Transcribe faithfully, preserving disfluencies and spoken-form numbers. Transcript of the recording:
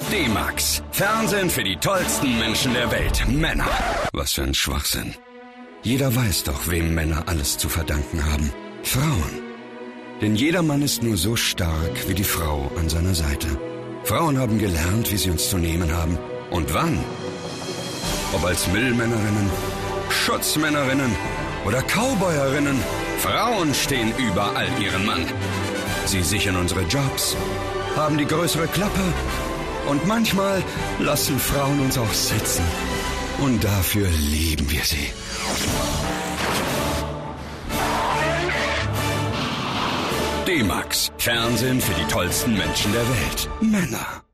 D-Max. Fernsehen für die tollsten Menschen der Welt. Männer. Was für ein Schwachsinn. Jeder weiß doch, wem Männer alles zu verdanken haben. Frauen. Denn jeder Mann ist nur so stark wie die Frau an seiner Seite. Frauen haben gelernt, wie sie uns zu nehmen haben. Und wann? Ob als Müllmännerinnen, Schutzmännerinnen oder Cowboyerinnen. Frauen stehen über all ihren Mann. Sie sichern unsere Jobs, haben die größere Klappe und manchmal lassen Frauen uns auch sitzen. Und dafür lieben wir sie. D-Max. Fernsehen für die tollsten Menschen der Welt. Männer.